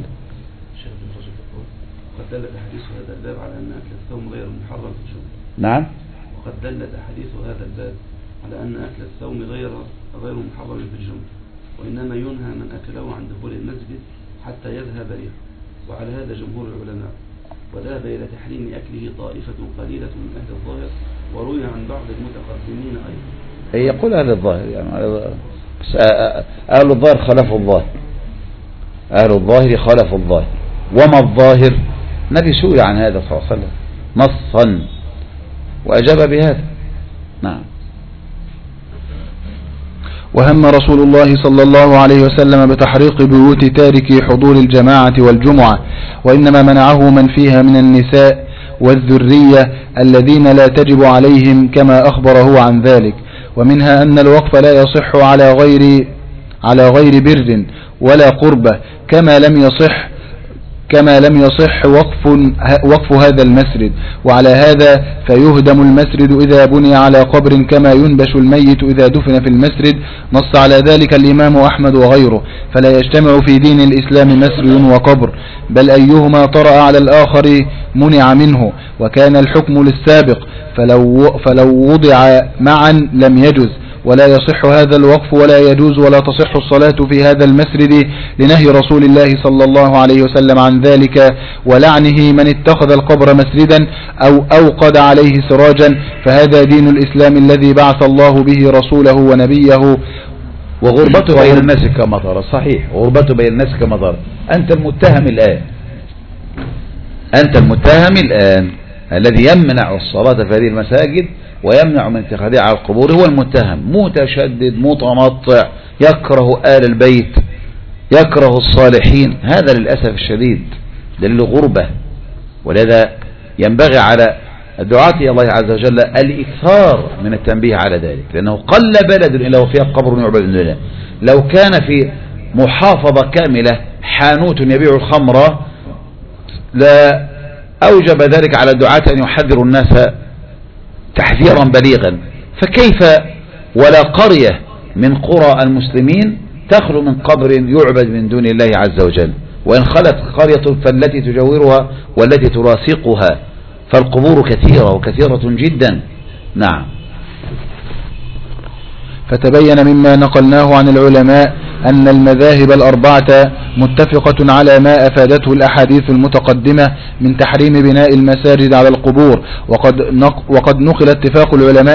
وقد دلت حديث هذا الباب على أن أكل الثوم غير محرم في الجملة. نعم. وقد دلت حديث هذا الباب على أن أكل الثوم غير محرم في الجملة، وإنما ينهى من أكله عن دخول المسجد حتى يذهب ريحه. وعلى هذا جمهور العلماء، وذهب إلى تحريم أكله طائفة قليلة من أهل الظاهر، وروي عن بعض المتقدمين أيضا. يقول أهل الظاهر يعني أهل الظاهر خلفوا الظاهر، أهل الظاهر خلفوا الظاهر. وما الظاهر؟ النبي سئل عن هذا صلى الله عليه وسلم نصا وأجاب بهذا. نعم. وهم رسول الله صلى الله عليه وسلم بتحريق بيوت تاركي حضور الجماعة والجمعة، وإنما منعه من فيها من النساء والذرية الذين لا تجب عليهم كما أخبره عن ذلك. ومنها أن الوقف لا يصح على غير بر ولا قربة، كما لم يصح وقف هذا المسجد. وعلى هذا فيهدم المسجد إذا بني على قبر كما ينبش الميت إذا دفن في المسجد. نص على ذلك الإمام أحمد وغيره، فلا يجتمع في دين الإسلام مسجد وقبر، بل أيهما طرأ على الآخر منع منه، وكان الحكم للسابق، فلو وضع معا لم يجز. ولا يصح هذا الوقف ولا يجوز ولا تصح الصلاة في هذا المسجد لنهي رسول الله صلى الله عليه وسلم عن ذلك، ولعنه من اتخذ القبر مسجدا أو أوقد عليه سراجا، فهذا دين الإسلام الذي بعث الله به رسوله ونبيه. وغربته بين الناس كما ترى، صحيح، غربته بين الناس كما ترى. أنت المتهم الآن الذي يمنع الصلاة في هذه المساجد ويمنع من اتخاذها على القبور، هو المتهم، متشدد متنطع، يكره آل البيت، يكره الصالحين. هذا للأسف الشديد دليل غربة. ولذا ينبغي على الدعاة إلى الله عز وجل الإكثار من التنبيه على ذلك، لأنه قل بلد إلا وفيها قبر يعبد من دونه. لو كان في محافظة كاملة حانوت يبيع الخمر لا أوجب ذلك على الدعاة أن يحذروا الناس تحذيرا بليغا. فكيف ولا قرية من قرى المسلمين تخلو من قبر يعبد من دون الله عز وجل؟ وإن خلت قرية فالتي تجاورها والتي ترافقها، فالقبور كثيرة وكثيرة جدا. نعم. فتبين مما نقلناه عن العلماء أن المذاهب الأربعة متفقة على ما أفادته الأحاديث المتقدمة من تحريم بناء المساجد على القبور، وقد نقل اتفاق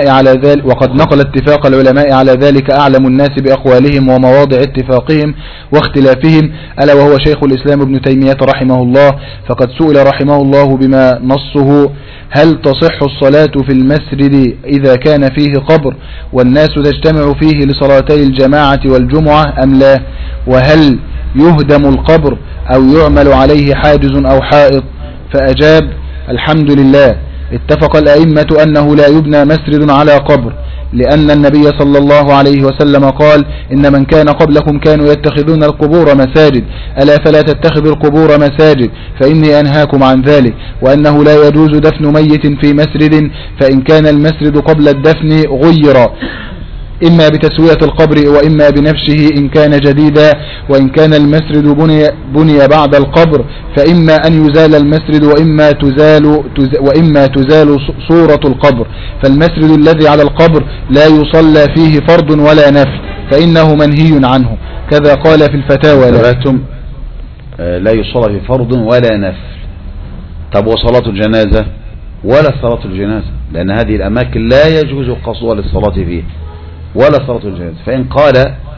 العلماء على ذلك أعلم الناس بأقوالهم ومواضع اتفاقهم واختلافهم، ألا وهو شيخ الإسلام ابن تيمية رحمه الله. فقد سئل رحمه الله بما نصه: هل تصح الصلاة في المسجد إذا كان فيه قبر والناس تجتمع فيه لصلاتي الجماعة والجمعة أم لا؟ وهل يهدم القبر أو يعمل عليه حاجز أو حائط؟ فأجاب: الحمد لله، اتفق الأئمة أنه لا يبنى مسجد على قبر، لأن النبي صلى الله عليه وسلم قال: إن من كان قبلكم كانوا يتخذون القبور مساجد، ألا فلا تتخذوا القبور مساجد، فإني أنهاكم عن ذلك. وأنه لا يجوز دفن ميت في مسجد، فإن كان المسجد قبل الدفن غير، إما بتسوية القبر وإما بنفسه إن كان جديدا. وإن كان المسجد بني بعد القبر فإما أن يزال المسجد وإما تزال صورة القبر. فالمسجد الذي على القبر لا يصلى فيه فرض ولا نفل، فإنه منهي عنه، كذا قال في الفتاوى. لا يصلى في فرض ولا نفل. طب وصلاة الجنازة؟ ولا صلاة الجنازة، لأن هذه الأماكن لا يجوز قصدها للصلاة فيه، ولا صلاة الجنازة. فإن قال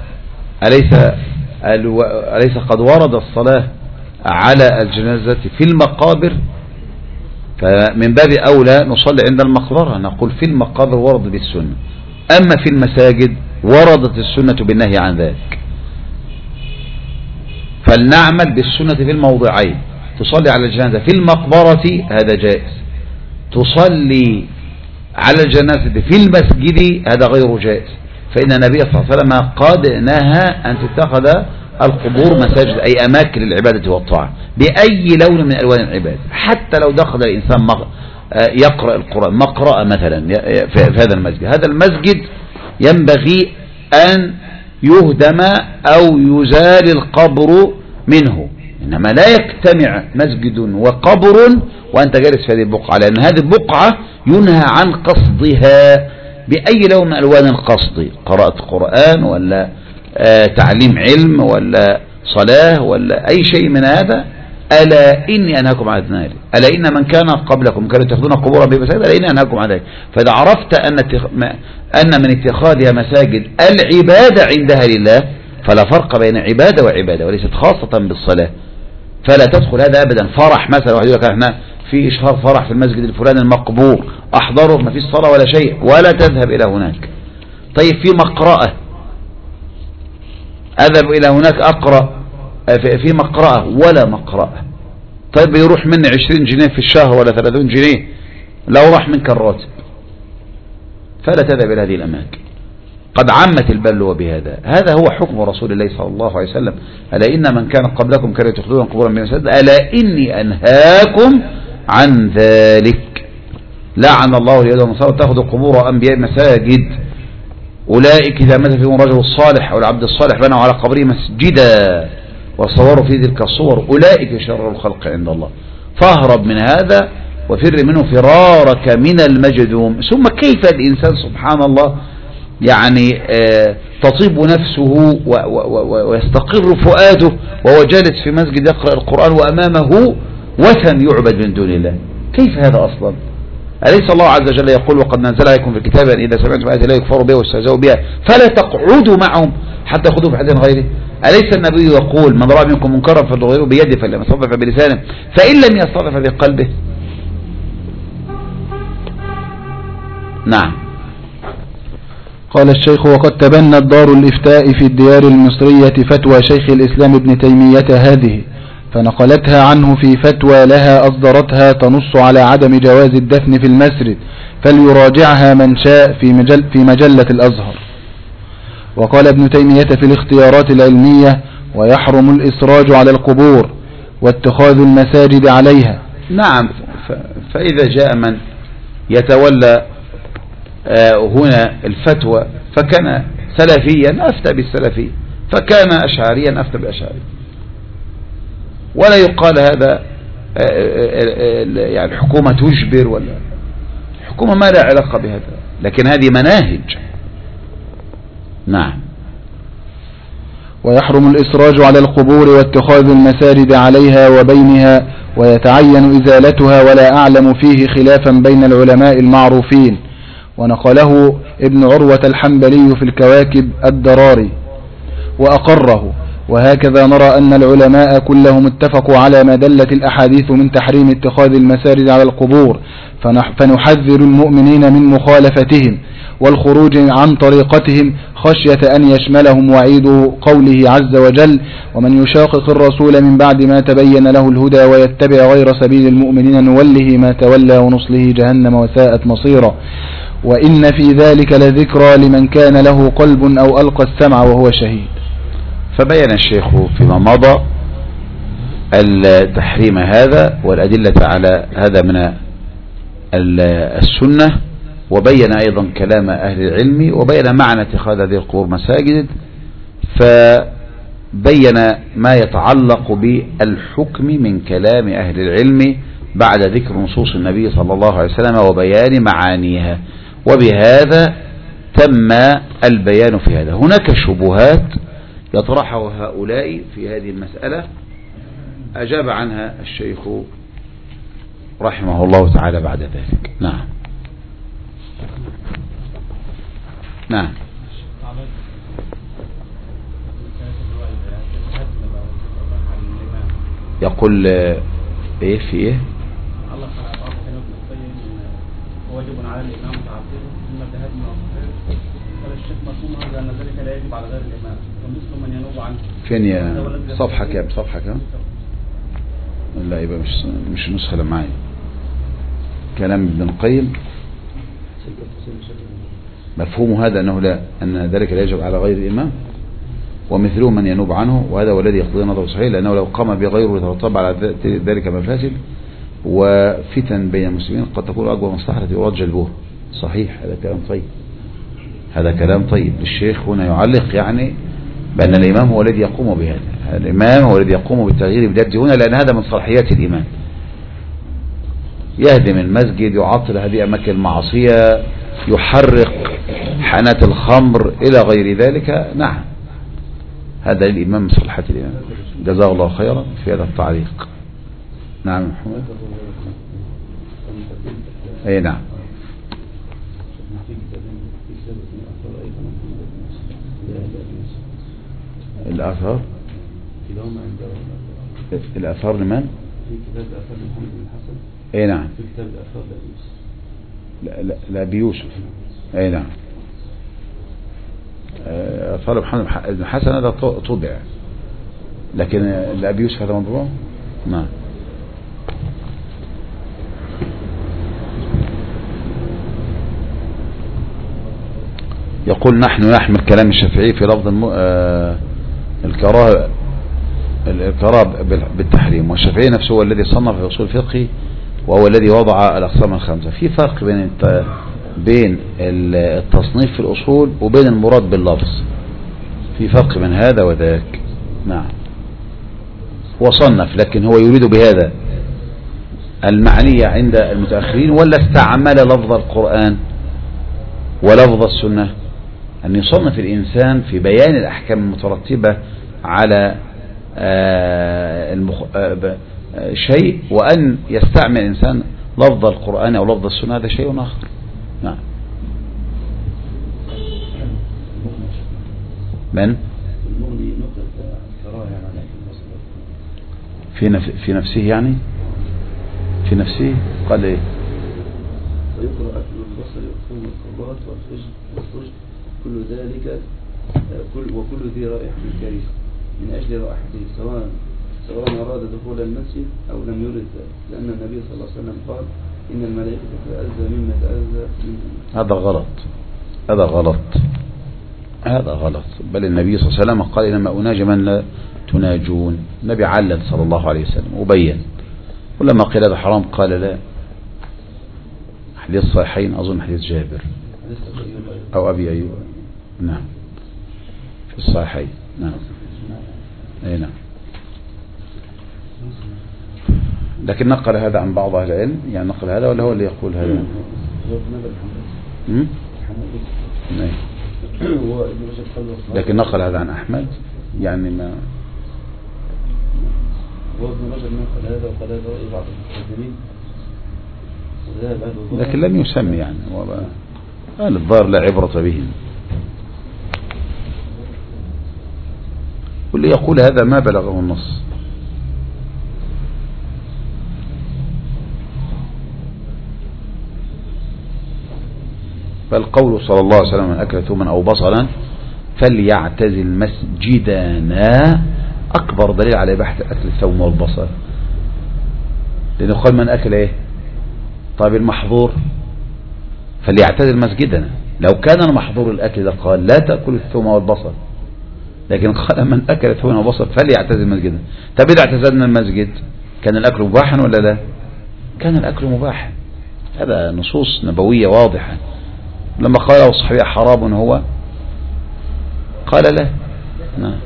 أليس قد ورد الصلاة على الجنازة في المقابر، فمن باب أولى نصلي عند المقبرة، نقول في المقابر ورد بالسنة. أما في المساجد وردت السنة بالنهي عن ذلك، فلنعمل بالسنة في الموضعين. تصلي على الجنازة في المقبرة هذا جائز، تصلي على الجنازة في المسجد هذا غير جائز، فإن النبي صلى الله عليه وسلم قد نهى أن تتخذ القبور مساجد، أي أماكن للعبادة والطاعة بأي لون من ألوان العبادة. حتى لو دخل الإنسان يقرأ القرآن مقرأة مثلا في هذا المسجد، هذا المسجد ينبغي أن يهدم أو يزال القبر منه. إنما لا يجتمع مسجد وقبر وأنت جالس في هذه البقعة، لأن هذه البقعة ينهى عن قصدها بأي لون من ألوان القصد، قراءة قرآن ولا تعليم علم ولا صلاة ولا أي شيء من هذا. ألا إني أنهاكم عن ذلك، ألا إن من كان قبلكم كانوا يتخذون قبورا بمساجد، ألا إني أنهاكم عن ذلك. فإذا عرفت أن من اتخاذها مساجد العبادة عندها لله، فلا فرق بين عبادة وعبادة، وليست خاصة بالصلاة. فلا تدخل هذا أبدا. فرح مثلا، واحد يقول لك احنا في إشهار فرح في المسجد الفلاني المقبور، أحضره، ما فيش صلاة ولا شيء، ولا تذهب إلى هناك. طيب في مقرأة، أذهب إلى هناك أقرأ في مقرأة ولا مقرأة. طيب يروح مني 20 جنيه في الشهر ولا 30 جنيه، لو راح منك الراتب. فلا تذهب إلى هذه الأماكن. قد عمت البلوى بهذا. هذا هو حكم رسول الله صلى الله عليه وسلم. ألا إن من كان قبلكم كانوا يتخذون قبورا بمساجد، ألا إني أنهاكم عن ذلك. لعن الله اليهود والنصارى اتخذوا قبور أنبياء مساجد. أولئك إذا مات فيهم الرجل الصالح أو العبد الصالح بنوا على قبره مسجدا وصوروا في تلك الصور، أولئك شر الخلق عند الله. فاهرب من هذا وفر منه فرارك من المجذوم. ثم كيف الإنسان سبحان الله يعني تطيب نفسه ويستقر فؤاده وهو جالس في مسجد يقرأ القرآن وأمامه وثن يعبد من دون الله؟ كيف هذا أصلا؟ أليس الله عز وجل يقول وقد نزل عليكم في الكتاب أن إذا سمعتم آيات لا يكفروا بها ويستهزئوا بها فلا تقعدوا معهم حتى يأخذوا في حديث غيره؟ أليس النبي يقول من رأى منكم منكرا فليغيره بيده فإن لم يستطع فبلسانه فإن لم يستطع فبقلبه؟ نعم. قال الشيخ وقد تبنت دار الإفتاء في الديار المصرية فتوى شيخ الإسلام ابن تيمية هذه، فنقلتها عنه في فتوى لها أصدرتها تنص على عدم جواز الدفن في المسجد، فليراجعها من شاء في مجلة الأزهر. وقال ابن تيمية في الاختيارات العلمية ويحرم الإسراج على القبور واتخاذ المساجد عليها. نعم. فإذا جاء من يتولى هنا الفتوى فكان سلفيا أفتى بالسلفي، فكان أشعريا أفتى بالأشعري، ولا يقال هذا يعني الحكومة تجبر، ولا الحكومة ما لا علاقة بهذا، لكن هذه مناهج. نعم. ويحرم الإسراج على القبور واتخاذ المساجد عليها وبينها، ويتعين إزالتها، ولا أعلم فيه خلافا بين العلماء المعروفين. ونقله ابن عروة الحنبلي في الكواكب الدراري وأقره. وهكذا نرى أن العلماء كلهم اتفقوا على ما دلت الأحاديث من تحريم اتخاذ المساجد على القبور، فنحذر المؤمنين من مخالفتهم والخروج عن طريقتهم خشية أن يشملهم وعيد قوله عز وجل ومن يشاقق الرسول من بعد ما تبين له الهدى ويتبع غير سبيل المؤمنين نوله ما تولى ونصله جهنم وساءت مصيرا، وإن في ذلك لذكرى لمن كان له قلب أو ألقى السمع وهو شهيد. فبين الشيخ فيما مضى التحريم هذا والأدلة على هذا من السنة، وبين أيضا كلام أهل العلم، وبين معنى اتخاذ هذه القبور مساجد، فبين ما يتعلق بالحكم من كلام أهل العلم بعد ذكر نصوص النبي صلى الله عليه وسلم وبيان معانيها، وبهذا تم البيان في هذا. هناك شبهات يطرحها هؤلاء في هذه المسألة أجاب عنها الشيخ رحمه الله تعالى بعد ذلك. نعم. نعم. يقول ايه في ايه؟ الله تعالى واجب على الإمام تعطيله ثم الذهاب من الصحيح. قال الشيخ مفهوم هذا أن ذلك لا يجب على غير الإمام ومثل من ينوب عنه. فين يا صفحة كام؟ صفحة كام؟ لا يبقى مش نسخة معايا. كلام ابن القيم مفهوم هذا أنه لا أن ذلك لا يجب على غير الإمام ومثله من ينوب عنه، وهذا هو الذي يقتضي نظر صحيح، لأنه لو قام بغيره يترتب على ذلك مفاسد وفتن بين المسلمين قد تكون أكبر مصلحة يراد جلبوها. صحيح، هذا كلام طيب، هذا كلام طيب. الشيخ هنا يعلق يعني بأن الإمام هو الذي يقوم بهذا، الإمام هو الذي يقوم بالتغيير بذاته هنا، لأن هذا من صلاحيات الإمام. يهدم المسجد، يعطل هذه أماكن المعصية، يحرق حانات الخمر إلى غير ذلك. نعم، هذا الإمام من صلاحيات الإمام. جزاه الله خيرا في هذا التعليق. نعم محمد. اي نعم. الآثار الآثار لمن؟ في كتاب الآثار لمحمد بن الحسن. اي نعم. في كتاب الآثار لأبي يوسف. اي نعم. آثار محمد بن الحسن هذا طبع، لكن لأبي يوسف هذا مطبوع. نعم. يقول نحن نحمل كلام الشافعي في لفظ الكراهة بالتحريم، والشافعي نفسه هو الذي صنف في أصول الفقه وهو الذي وضع الأقسام الخمسة. في فرق بين التصنيف في الأصول وبين المراد باللفظ، في فرق بين هذا وذاك. نعم. وصنف، لكن هو يريد بهذا المعنية عند المتأخرين، ولا استعمل لفظ القرآن ولفظ السنة؟ أن يصنف الإنسان في بيان الأحكام المترتبة على شيء، وأن يستعمل الإنسان لفظ القرآن أو لفظ السنة هذا شيء آخر. نعم. من؟ في نفسه يعني؟ في نفسه قال إيه؟ ويقرأ أكل البصر والثوم والخضار والفجر كل ذلك وكل ذي رائحة كريهة من أجل رائحته، سواء أراد دخول المسجد أو لم يرد ذلك، لأن النبي صلى الله عليه وسلم قال إن الملائكة تتأذى مما تأذى منه. هذا غلط. بل النبي صلى الله عليه وسلم قال إنما أناجي من لا تناجون. النبي علل صلى الله عليه وسلم وبين، ولما قيل هذا حرام قال لا. حديث صحيحين أظن، حديث جابر أو أبي أيوب. نعم في الصحيحين. نعم. أي نعم. لكن نقل هذا عن بعض أهل العلم، يعني نقل هذا ولا هو اللي يقول هذا؟ لكن نقل هذا عن أحمد، يعني ما هو ابن رجب نقل هذا وقال هذا رأي بعض المتقدمين، لكن لم يسمي يعني قال الظاهر لا عبرة بهم. واللي يقول هذا ما بلغه النص. فالقول صلى الله عليه وسلم من أكل ثوما أو بصلا فليعتزل مسجدنا أكبر دليل على إباحة أكل الثوم والبصل، لأنه قال من أكل إيه؟ طيب المحظور فليعتزل مسجدنا. لو كان المحظور الأكل قال لا تأكل الثوم والبصل، لكن قال من أكل ثوم وبصل فليعتزل مسجدنا. طب إذا اعتزلنا المسجد كان الأكل مباحا ولا لا؟ كان الأكل مباحا. هذا نصوص نبوية واضحة. لما قال الصحابي حرام هو قال لا. نعم.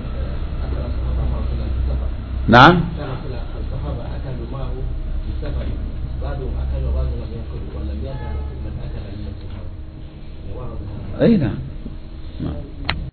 نعم. أي نعم.